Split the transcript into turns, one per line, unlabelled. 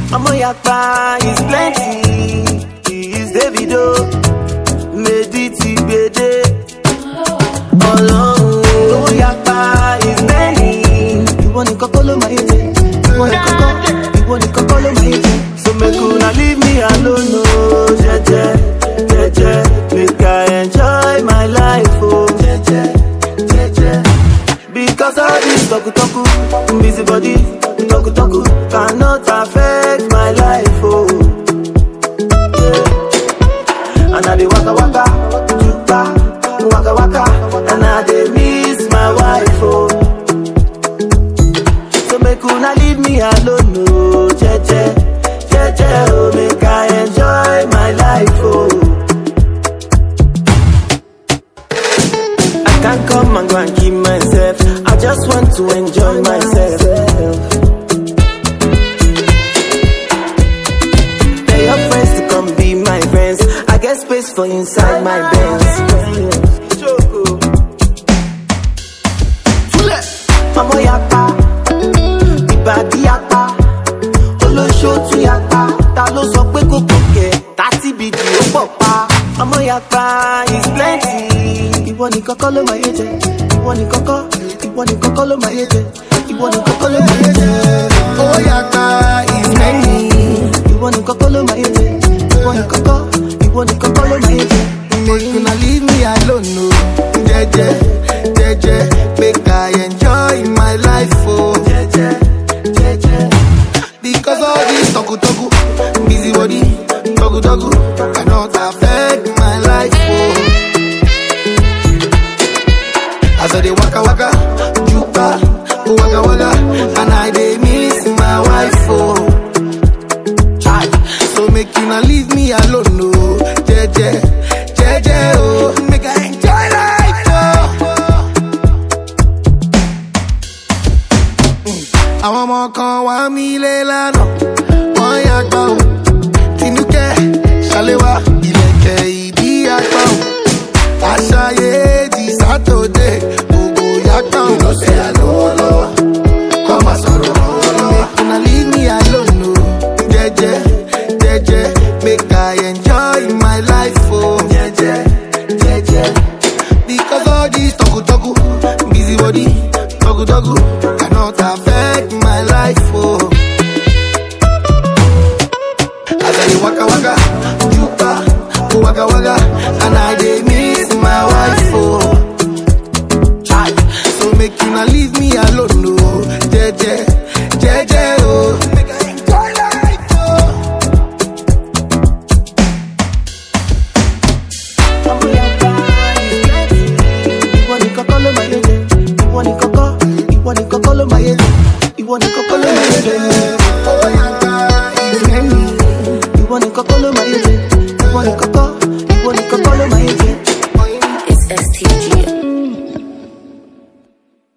Amoyapa is plenty. Is Davido, Mediti Bede. Amoyapa is many. You want to call my agent? You want to call my agent? So make una leave me alone, no, jeje, jeje. Make I enjoy my life, oh, jeje, jeje. Because all this talku, busy body, talku, cannot affect my life, oh. Yeah. And I dey waka, jupa, waka, and I dey miss my wife, oh. So make una leave me alone, no, jeje, jeje, oh. Make I enjoy my life, oh. I can't come and go and keep myself. I just want to enjoy myself. Tell your friends to come be my friends. I get space for inside my Benz. Amoyapa, Ibadi yapa, Olosho tu yapa. Ta lo sọ pé kò kọ̀kẹ́, 30 bg ó pọ̀ pa. Amoyapa is plenty. Ìwọ nìkan kọ́ ló máa yé jẹ. Ìwọ nìkan kọ́ ló máa yé jẹ. Ìwọ nìkan kọ́ ló máa yé jẹ. Amoyapa is many. Ìwọ nìkan kọ́ ló máa yé jẹ. Ìwọ nìkan kọ́ ló máa yé jẹ.
Make una leave me alone, no. Jeje, jeje, make I enjoy my life, oh.
Jeje, jeje.
Because all this talku, busy body, talku, cannot affect my life, oh. As I dey waka, jupa, waka, and I dey miss my wife, oh. So make you not leave me alone, no. Jeje, jeje, oh. Make I enjoy life, oh. Àwọn ọmọ kan wá mi lé lánàá, wọ́n yàgbá o. Tinúkẹ́, Ṣaléwá, ìlẹ̀kẹ̀ ìdí àgbá o. Àṣàyè di Sátọ̀dé, gbogbo yàgbá o. Lọ́sẹ̀ àlọ́wọ́lọ́wọ́, kọ́ máa sọ̀rọ̀ lọ́wọ́lọ́wọ́. Make una leave me alone, no. Jeje, jeje, make I enjoy my life, oh.
Jeje, jeje.
Because all this talku, busy body, talku, cannot affect my life, oh. As I dey waka, jupa, waka, and I dey miss my wife, oh. So make you not leave me alone, no. Jeje, jeje, oh. Make I enjoy life, oh.
Amoyapa is plenty. Ìwọ nìkan kọ́ ló máa yé jẹ. Ìwọ nìkan kọ́ ló máa yé jẹ. Ìwọ nìkan kọ́ ló máa yé jẹ.